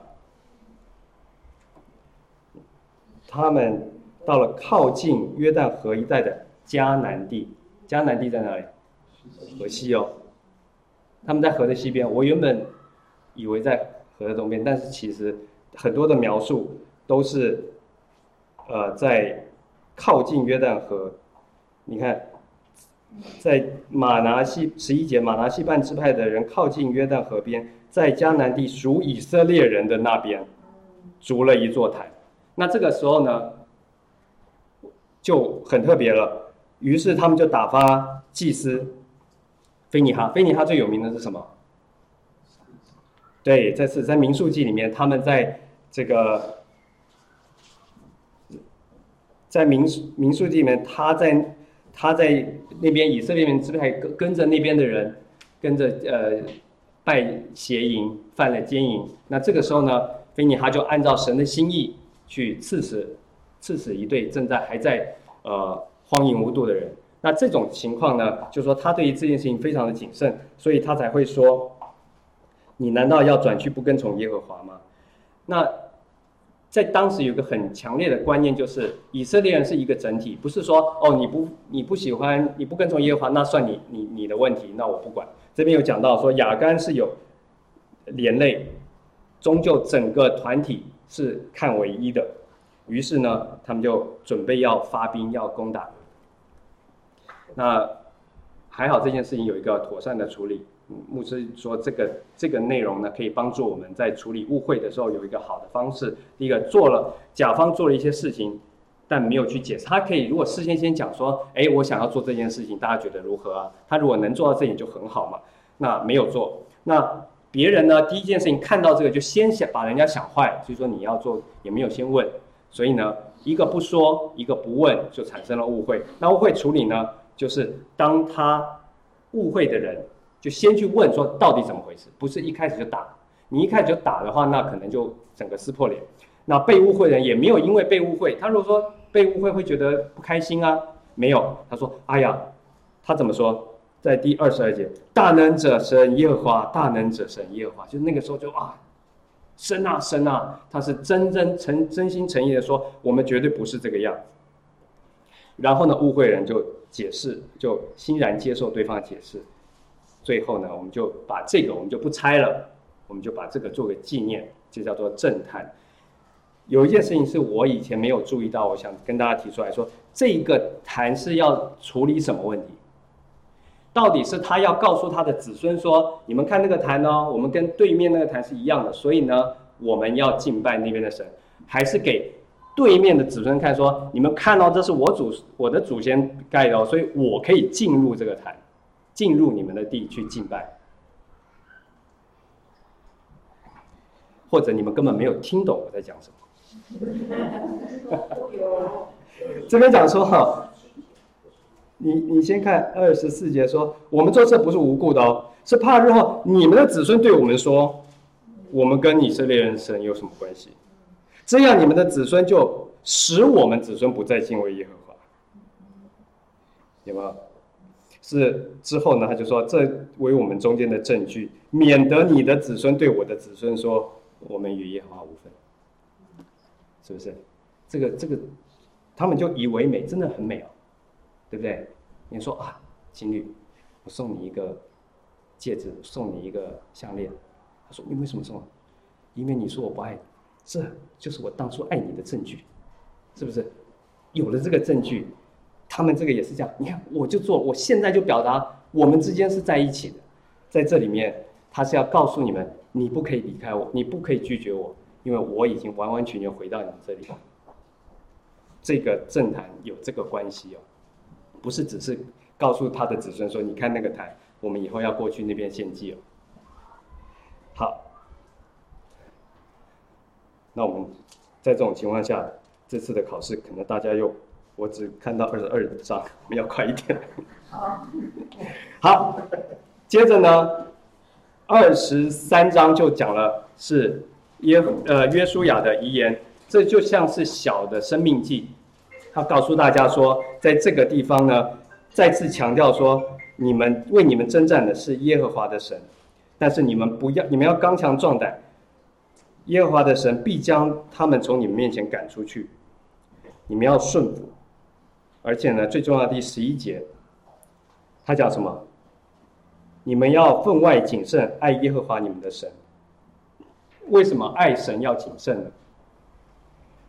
他们到了靠近约旦河一带的迦南地，迦南地在哪里？河西哦。他们在河的西边，我原本以为在河的东边，但是其实很多的描述都是，呃，在靠近约旦河。你看， 在马拿西十一节，马拿西半支派的人靠近约旦河边，在迦南地属以色列人的那边，筑了一座坛。那这个时候呢，就很特别了。于是他们就打发祭司菲尼哈，菲尼哈最有名的是什么？对，这次在民数记里面，他们在这个在民民数记里面，他在他在那边以色列人支派跟跟着那边的人，跟着呃拜邪淫，犯了奸淫。那这个时候呢，菲尼哈就按照神的心意去刺死刺死一对正在还在呃荒淫无度的人。那这种情况呢，就是说他对于这件事情非常的谨慎，所以他才会说：你难道要转去不跟从耶和华吗？那在当时有一个很强烈的观念，就是以色列人是一个整体，不是说哦你不你不喜欢你不跟从耶和华，那算你你你的问题，那我不管。这边有讲到说亚干是有连累，终究整个团体是看为一的。于是呢，他们就准备要发兵要攻打。那还好这件事情有一个妥善的处理。牧师说这个这个内容呢，可以帮助我们在处理误会的时候有一个好的方式。第一个，做了甲方做了一些事情，但没有去解释。他可以如果事先先讲说，哎，我想要做这件事情，大家觉得如何啊？他如果能做到这点就很好嘛。那没有做，那别人呢？第一件事情看到这个就先想把人家想坏，所以说你要做也没有先问，所以呢，一个不说，一个不问，就产生了误会。那误会处理呢，就是当他误会的人。就先去问说到底怎么回事，不是一开始就打。你一开始就打的话，那可能就整个撕破脸。那被误会的人也没有因为被误会，他如果说被误会会觉得不开心啊，没有，他说：“哎呀，他怎么说？在第二十二节，大能者神耶和华，大能者神耶和华。”就那个时候就啊，神啊神啊，他是真真诚真心诚意的说，我们绝对不是这个样子。然后呢，误会人就解释，就欣然接受对方的解释。最后呢，我们就把这个我们就不拆了，我们就把这个做个纪念，就叫做正坛。有一件事情是我以前没有注意到，我想跟大家提出来说，这个坛是要处理什么问题？到底是他要告诉他的子孙说，你们看那个坛哦，我们跟对面那个坛是一样的，所以呢，我们要敬拜那边的神，还是给对面的子孙看说，你们看到、哦、这是我祖我的祖先盖的哦，所以我可以进入这个坛。进入你们的地去敬拜，或者你们根本没有听懂我在讲什么。这边讲说哈，你你先看二十四节说，我们做这不是无故的哦，是怕日后你们的子孙对我们说，我们跟以色列人神有什么关系？这样你们的子孙就使我们子孙不再敬畏耶和华，有没有？是之后呢，他就说这为我们中间的证据，免得你的子孙对我的子孙说，我们与耶和华无分，是不是？这个这个，他们就以为美，真的很美哦，对不对？你说啊，情侣，我送你一个戒指，送你一个项链。他说你为什么送？因为你说我不爱你，这就是我当初爱你的证据，是不是？有了这个证据。他们这个也是这样，你看，我就做，我现在就表达我们之间是在一起的，在这里面，他是要告诉你们，你不可以离开我，你不可以拒绝我，因为我已经完完全全回到你们这里了。这个政坛有这个关系哦，不是只是告诉他的子孙说，你看那个坛，我们以后要过去那边献祭哦。好，那我们在这种情况下，这次的考试可能大家又。我只看到二十二章，我们要快一点。好，好，接着呢，二十三章就讲了是耶呃约书亚的遗言，这就像是小的生命记，他告诉大家说，在这个地方呢，再次强调说，你们为你们征战的是耶和华的神，但是你们不要，你们要刚强壮胆，耶和华的神必将他们从你们面前赶出去，你们要顺服。而且呢，最重要的第十一节，他讲什么？你们要分外谨慎，爱耶和华你们的神。为什么爱神要谨慎呢？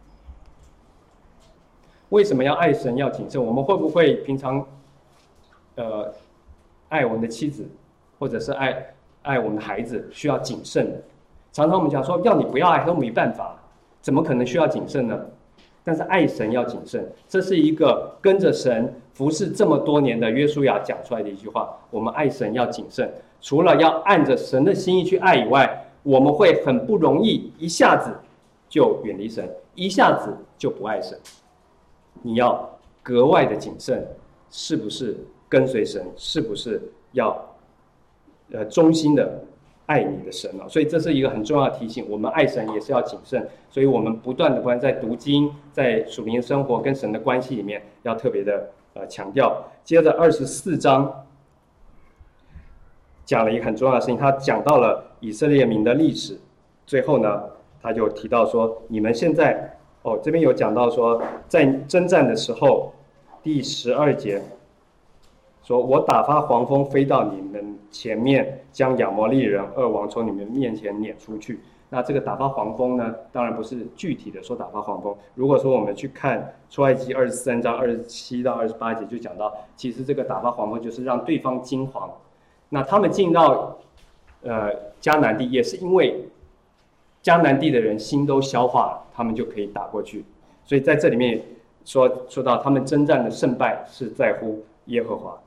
为什么要爱神要谨慎？我们会不会平常呃爱我们的妻子，或者是爱爱我们的孩子，需要谨慎的。常常我们讲说，要你不要爱都没办法，怎么可能需要谨慎呢？但是爱神要谨慎，这是一个跟着神服侍这么多年的约书亚讲出来的一句话。我们爱神要谨慎，除了要按着神的心意去爱以外，我们会很不容易一下子就远离神，一下子就不爱神。你要格外的谨慎，是不是跟随神，是不是要呃忠心的爱你的神啊？所以这是一个很重要的提醒，我们爱神也是要谨慎。所以我们不断的关在读经，在属灵生活跟神的关系里面，要特别的呃强调。接着二十四章讲了一个很重要的事情，他讲到了以色列民的历史，最后呢，他就提到说，你们现在哦这边有讲到说，在征战的时候，第十二节。说我打发黄蜂飞到你们前面，将亚摩利人二王从你们面前撵出去。那这个打发黄蜂呢，当然不是具体的说打发黄蜂。如果说我们去看出埃及二十三章二十七到二十八节，就讲到，其实这个打发黄蜂就是让对方惊惶。那他们进到呃迦南地，也是因为迦南地的人心都消化了，他们就可以打过去。所以在这里面说说到，他们征战的胜败是在乎耶和华。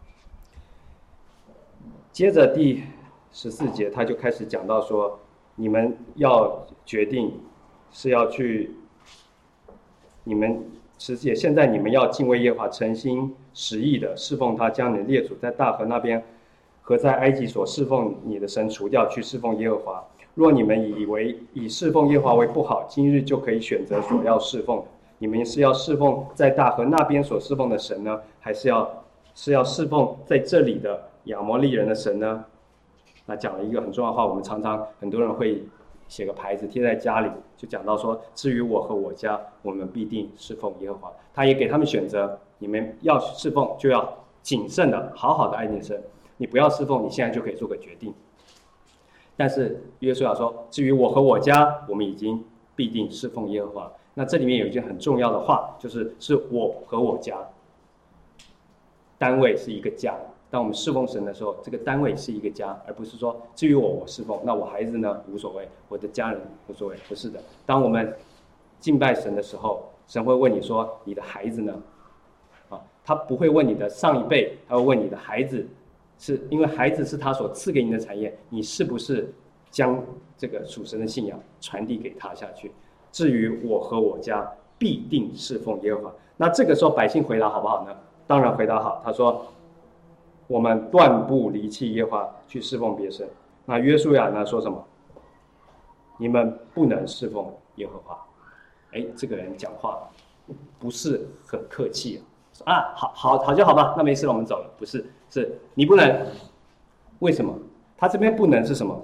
接着第十四节，他就开始讲到说，你们要决定是要去，你们十节现在你们要敬畏耶和华，诚心实意的侍奉他，将你的列祖在大河那边和在埃及所侍奉你的神除掉，去侍奉耶和华。若你们以为以侍奉耶和华为不好，今日就可以选择所要侍奉。你们是要侍奉在大河那边所侍奉的神呢，还是要是要侍奉在这里的亚摩利人的神呢？那讲了一个很重要的话，我们常常很多人会写个牌子贴在家里，就讲到说，至于我和我家，我们必定侍奉耶和华。他也给他们选择，你们要侍奉就要谨慎的好好的爱你神，你不要侍奉，你现在就可以做个决定。但是约书亚说，至于我和我家，我们已经必定侍奉耶和华。那这里面有一句很重要的话，就是是我和我家，单位是一个家。当我们侍奉神的时候，这个单位是一个家，而不是说至于我我侍奉，那我孩子呢无所谓，我的家人无所谓，不是的。当我们敬拜神的时候，神会问你说，你的孩子呢？啊，他不会问你的上一辈，他会问你的孩子，是因为孩子是他所赐给你的产业，你是不是将这个属神的信仰传递给他下去？至于我和我家，必定侍奉耶和华。那这个时候百姓回答好不好呢？当然回答好，他说，我们断不离弃耶和华去侍奉别神。那约书亚呢说什么？你们不能侍奉耶和华。哎，这个人讲话不是很客气啊，啊好好好就好吧，那没事了，我们走了。不是，是你不能。为什么？他这边不能是什么？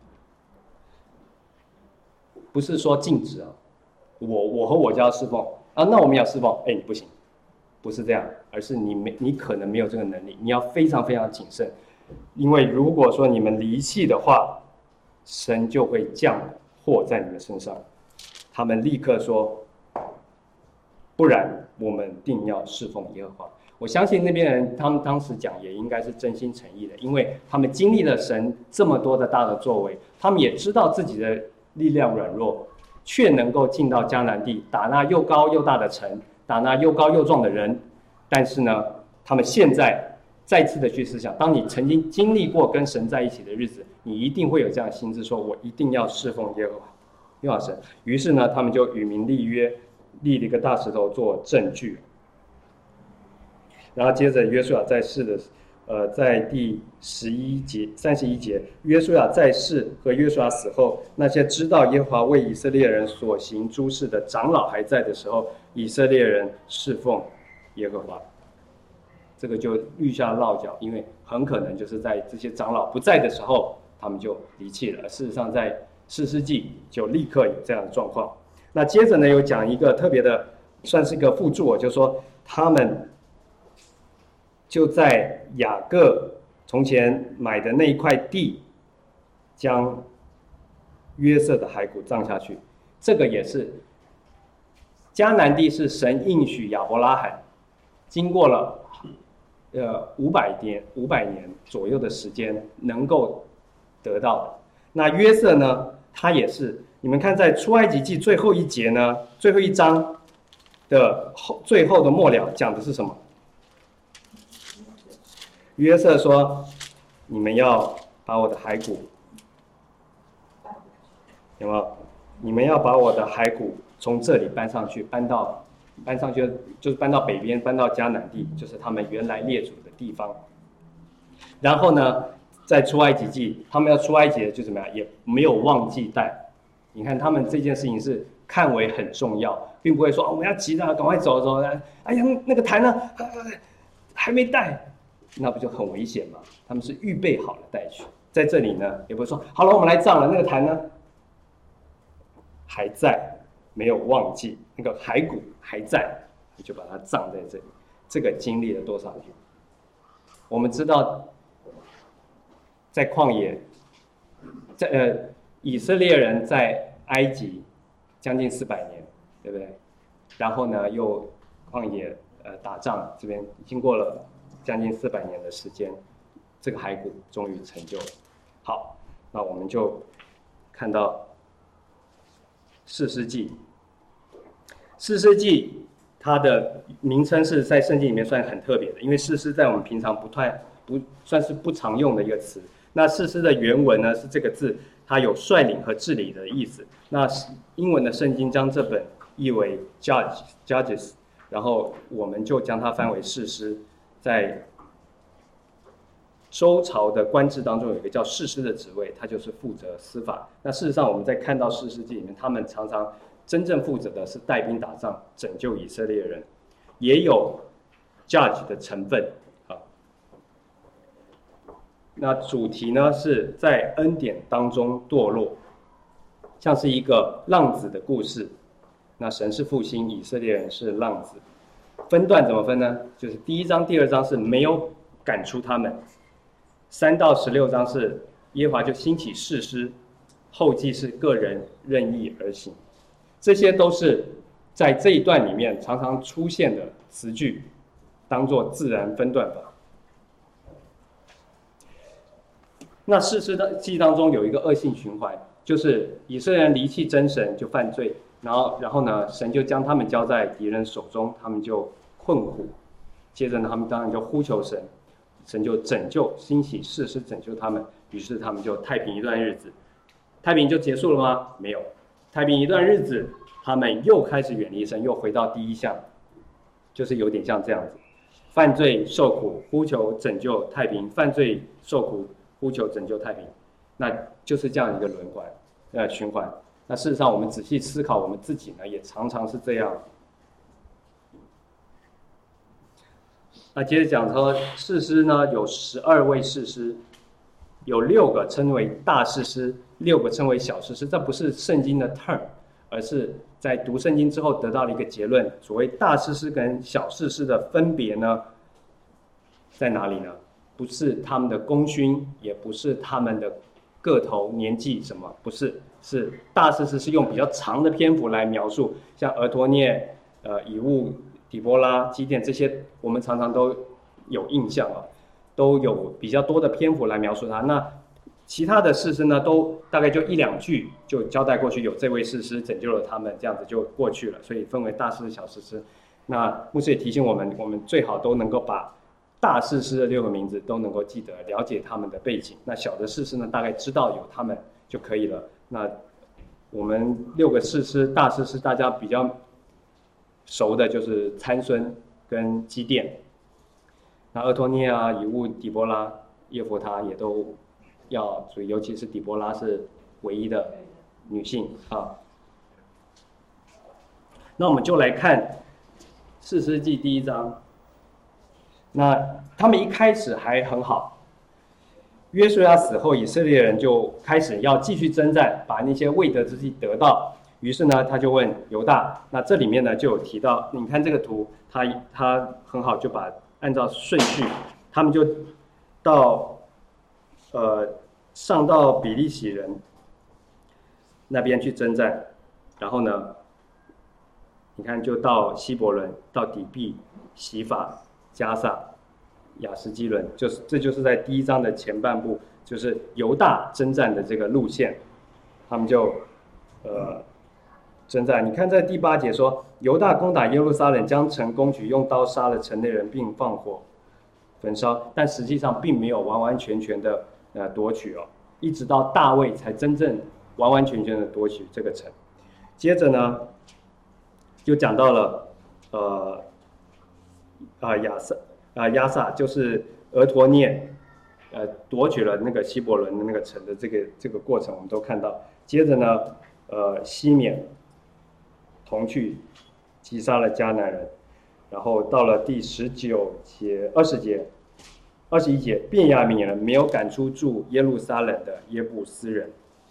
不是说禁止啊，我我和我家侍奉啊，那我们要侍奉，哎，你不行。不是这样，而是你没你可能没有这个能力，你要非常非常谨慎，因为如果说你们离弃的话，神就会降祸在你们身上。他们立刻说，不然我们定要侍奉耶和华。我相信那边人他们当时讲也应该是真心诚意的，因为他们经历了神这么多的大的作为，他们也知道自己的力量软弱，却能够进到迦南地，打那又高又大的城，打那又高又壮的人。但是呢，他们现在再次的去思想，当你曾经经历过跟神在一起的日子，你一定会有这样的心智，说我一定要侍奉耶和华，耶和华神。于是呢，他们就与民立约，立了一个大石头做证据。然后接着约书亚在世的，呃，在第十一节、三十一节，约书亚在世和约书亚死后，那些知道耶和华为以色列人所行诸事的长老还在的时候，以色列人侍奉耶和华。这个就立下落脚，因为很可能就是在这些长老不在的时候，他们就离弃了。事实上，在士师记就立刻有这样的状况。那接着呢，有讲一个特别的，算是一个附注，就是说他们就在雅各从前买的那一块地，将约瑟的骸骨葬下去。这个也是迦南地是神应许亚伯拉罕，经过了呃五百年五百年左右的时间能够得到的。那约瑟呢，他也是，你们看在出埃及记最后一节呢，最后一章的后最后的末了讲的是什么？约瑟说：“你们要把我的骸骨，有没有？你们要把我的骸骨从这里搬上去，搬到搬上去就是搬到北边，搬到迦南地，就是他们原来列祖的地方。然后呢，在出埃及记，他们要出埃及的就怎么样，也没有忘记带。你看他们这件事情是看为很重要，并不会说、哦、我们要急的，赶快走走。哎呀，那个坛呢、啊，还没带。”那不就很危险吗？他们是预备好了带去，在这里呢，也不会说好了，我们来葬了，那个坛呢还在，没有忘记，那个骸骨还在，你就把它葬在这里。这个经历了多少年？我们知道，在旷野，在呃以色列人在埃及将近四百年，对不对？然后呢，又旷野呃打仗，这边经过了将近四百年的时间，这个骸骨终于成就了。好，那我们就看到士师记。士师记它的名称是在圣经里面算很特别的，因为士师在我们平常不太不算是不常用的一个词。那士师的原文呢是这个字，它有率领和治理的意思。那英文的圣经将这本译为 judge judges， 然后我们就将它翻为士师。在周朝的官制当中有一个叫士师的职位，他就是负责司法。那事实上我们在看到士师记里面，他们常常真正负责的是带兵打仗，拯救以色列人，也有 judge 的成分啊。那主题呢是在恩典当中堕落，像是一个浪子的故事。那神是复兴，以色列人是浪子。分段怎么分呢？就是第一章、第二章是没有赶出他们，三到十六章是耶和华就兴起士师，后记是个人任意而行。这些都是在这一段里面常常出现的词句，当做自然分段法。那士师的记当中有一个恶性循环，就是以色列人离弃真神就犯罪。然后，然后呢，神就将他们交在敌人手中，他们就困苦。接着呢，他们当然就呼求神，神就拯救，兴起士师拯救他们。于是他们就太平一段日子。太平就结束了吗？没有，太平一段日子，他们又开始远离神，又回到第一项，就是有点像这样子：犯罪受苦，呼求拯救太平；犯罪受苦，呼求拯救太平。那就是这样一个轮环，呃，循环。那事实上，我们仔细思考，我们自己呢，也常常是这样。那接着讲说，士师呢有十二位士师，有六个称为大士师，六个称为小士师。这不是圣经的 term， 而是在读圣经之后得到了一个结论。所谓大士师跟小士师的分别呢，在哪里呢？不是他们的功勋，也不是他们的个头、年纪什么，不是。是大士师是用比较长的篇幅来描述，像俄陀涅、呃以物、底波拉、基甸这些，我们常常都有印象啊，都有比较多的篇幅来描述他。那其他的士师呢，都大概就一两句就交代过去，有这位士师拯救了他们，这样子就过去了。所以分为大士师、小士师。那牧师也提醒我们，我们最好都能够把大士师的六个名字都能够记得，了解他们的背景。那小的士师呢，大概知道有他们就可以了。那我们六个士师、大士师，大家比较熟的就是参孙跟基甸。那俄托涅啊、以物、底波拉、耶弗他也都要注意，尤其是底波拉是唯一的女性啊。那我们就来看士师记第一章。那他们一开始还很好。约书亚死后，以色列人就开始要继续征战，把那些未得之地得到。于是呢，他就问犹大，那这里面呢就有提到，你看这个图，他他很好，就把按照顺序，他们就到呃上到比利洗人那边去征战，然后呢，你看就到希伯伦，到底比、洗法、加萨， 亚斯基伦，就是这就是在第一章的前半部，就是犹大征战的这个路线，他们就呃征战。你看在第八节说，犹大攻打耶路撒冷，将城攻取，用刀杀了城内人，并放火焚烧，但实际上并没有完完全全的呃夺取哦，一直到大卫才真正完完全全的夺取这个城。接着呢，就讲到了呃啊亚撒啊亚撒就是俄陀涅呃夺取了那个希伯伦的那个城的这个这个过程，我们都看到。接着呢，呃西缅同去击杀了迦南人，然后到了第十九节、二十节、二十一节，便雅悯人没有赶出住耶路撒冷的耶布斯人。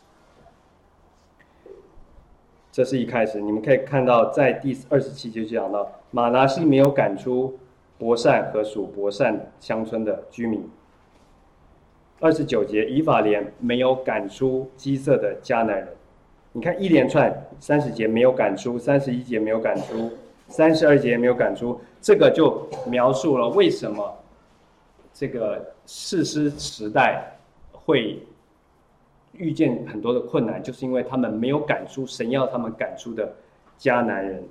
这是一开始，你们可以看到，在第二十七节就讲到，马拿西没有赶出伯善和属伯善乡村的居民。二十九节，以法莲没有赶出基色的迦南人。你看一连串，三十节没有赶出，三十一节没有赶出，三十二节没有赶出，这个就描述了为什么这个士师时代会遇见很多的困难，就是因为他们没有赶出神要他们赶出的迦南人。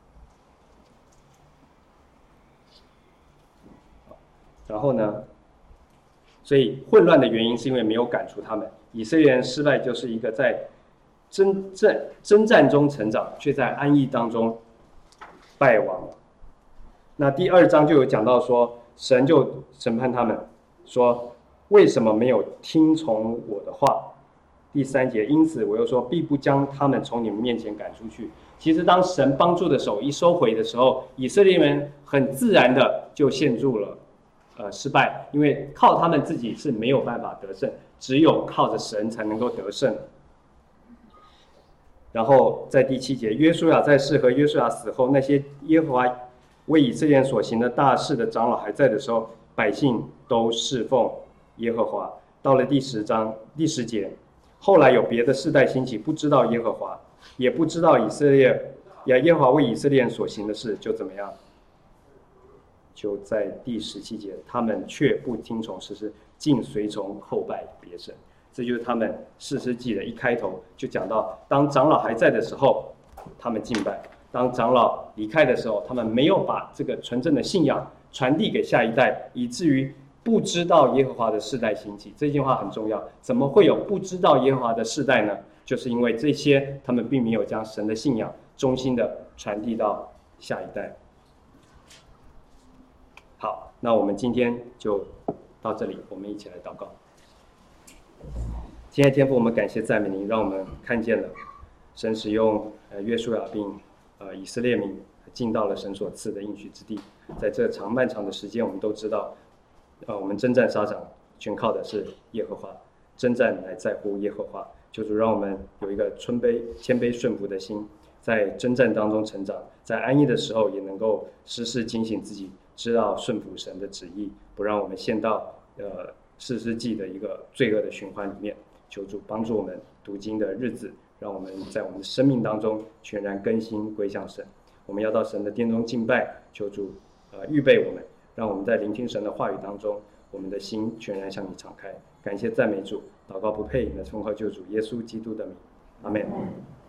然后呢，所以混乱的原因是因为没有赶出他们。以色列人失败就是一个在征战征战中成长，却在安逸当中败亡。那第二章就有讲到说，神就审判他们，说为什么没有听从我的话？第三节，因此我又说，必不将他们从你们面前赶出去。其实当神帮助的手一收回的时候，以色列人很自然的就陷入了呃失败，因为靠他们自己是没有办法得胜，只有靠着神才能够得胜。然后在第七节，约书亚在世和约书亚死后，那些耶和华为以色列人所行的大事的长老还在的时候，百姓都侍奉耶和华。到了第十章第十节，后来有别的世代兴起，不知道耶和华，也不知道以色列耶和华为以色列人所行的事，就怎么样？就在第十七节，他们却不听从实施，竟随从后拜别神。这就是他们士师记的一开头就讲到，当长老还在的时候，他们敬拜；当长老离开的时候，他们没有把这个纯正的信仰传递给下一代，以至于不知道耶和华的世代兴起。这句话很重要，怎么会有不知道耶和华的世代呢？就是因为这些他们并没有将神的信仰忠心的传递到下一代。好，那我们今天就到这里，我们一起来祷告。今天天父，我们感谢赞美您，让我们看见了神使用呃约书亚并呃以色列民进到了神所赐的应许之地。在这长漫长的时间，我们都知道，呃我们征战沙场全靠的是耶和华，征战乃在乎耶和华。求主让我们有一个谦卑谦卑顺服的心，在征战当中成长，在安逸的时候也能够时时警醒自己，知道顺服神的旨意，不让我们陷到呃士师记的一个罪恶的循环里面。求主帮助我们读经的日子，让我们在我们的生命当中全然更新归向神。我们要到神的殿中敬拜，求主呃预备我们，让我们在聆听神的话语当中，我们的心全然向你敞开。感谢赞美主，祷告不配，乃奉靠救主耶稣基督的名，阿们。